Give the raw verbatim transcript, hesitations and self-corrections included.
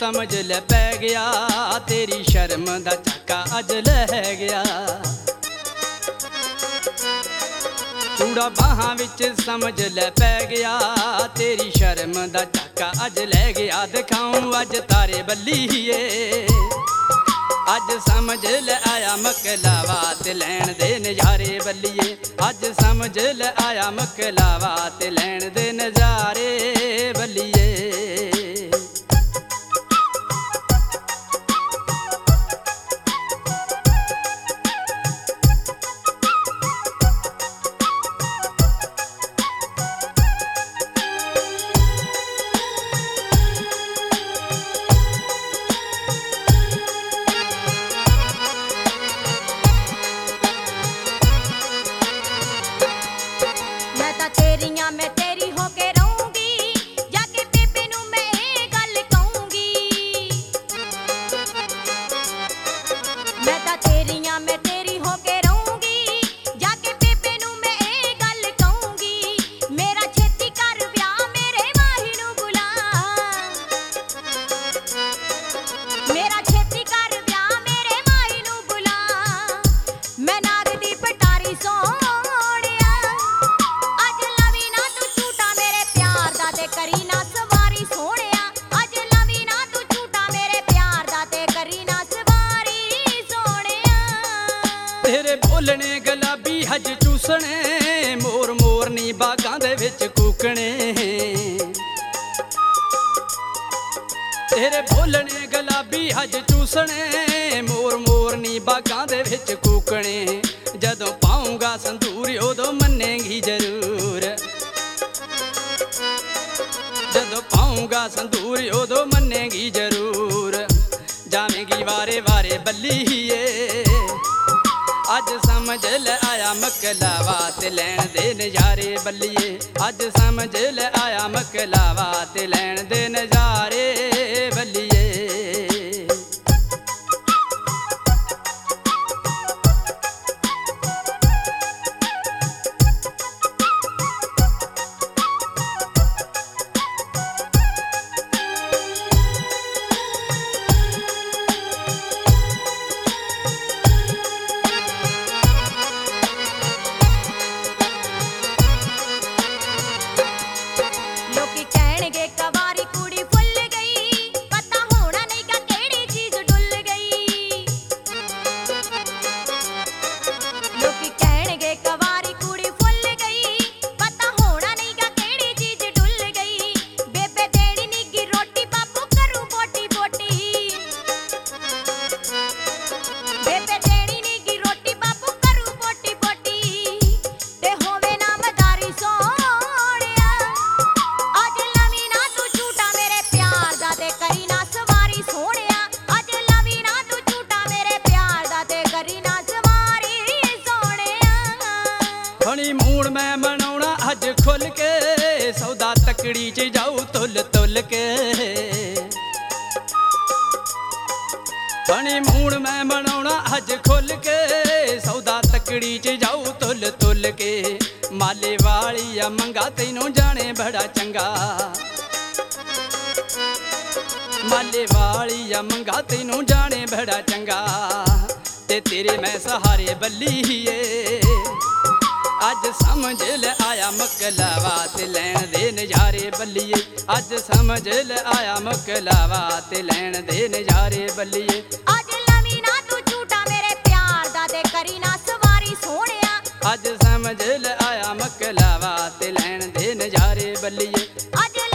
समझ ले पै गया, तेरी शर्म दा झाका अज लह गया। चूड़ा बाहां विच समझ ले पै गया, तेरी शर्म दा झाका अज लह गया। दिखाऊं अज तारे बल्लीए, अज समझ ले आया मकलावा ते लैण दे नज़ारे बल्लीए। अज समझ ले आया मकलावा ते लैण दे नज़ारे बल्लीए। मैं तेरी होके रहूंगी, जाके बेबे नू मैं ये गल कहूंगी। मैं तां तेरियां मैं तेरी होके रहूंगी, जाके बेबे नू मैं ये गल कहूंगी। मेरा छेती कर ब्याह मेरे माही नू बुला, मेरा छेती कर ब्याह मेरे माही नू बुला। मैं नाग दी पटारी सो करी ना सवारी सोहणिया, अज लवी ना तू झूठा मेरे प्यार दा ते करी ना सवारी सोहणिया। तेरे बोलने गुलाबी हज चूसने, मोर मोरनी बागां दे विच कूकने। तेरे बोलने गुलाबी हज चूसने, मोर मोरनी बागां दे विच कूकने। जदों पाऊंगा संदूर उदों मन्नेगी जरूर, जदों पाऊंगा संदूर उदों मन्नेगी जरूर। जावेंगी वारे वारे बल्लीए, अज समझ ले आया मकलावा ते लैण दे नज़ारे बल्लीए। अज समझ ले आया मकलावा ते लैण दे नज़ारे बल्लीए। लोकी कहणगे कवारी कुड़ी फुल गई, पता होना नहीं का केड़ी चीज डुल गई। लोकी कहणगे कवारी कुड़ी फुल गई, पता होना नहीं का केड़ी चीज डुल गई। बेबे देनी निगी रोटी बापू करू बोटी बोटी, बेबे देनी निगी रोटी बापू करू बोटी बोटी। ते होवे ना मदारी सोहणिया, अज लवी ना तू झूठा मेरे प्यार दा ते करी ना सवारी सोहणिया। अज लवी ना तू झूठा मेरे प्यार दा ते करी ना सवारी सोहणिया। हनीमून मैं मनाउणा अज खुल के, सौदा तकड़ी च जाऊ तुल तुल के। हनीमून मैं मनाउणा अज खुल के, सौदा तकड़ी च जाऊ तुल तुल के। माले वालिया मंगा तैनूं जाने बड़ा चंगा, माले वालिया मंगा तैनूं जाने बड़ा चंगा। ते तेरे मैं सहारे बल्लीए, अज समझ ले आया मकलावा ते लैण दे नज़ारे बल्लीए। अज समझ ले आया मकलावा ते लैण दे नज़ारे बल्लीए। अज लवी ना तू झूठा मेरे प्यार दा ते करी ना सवारी सोहणिया। अज समझ ले आया मकलावा ते लैण दे नज़ारे बल्लीए। अज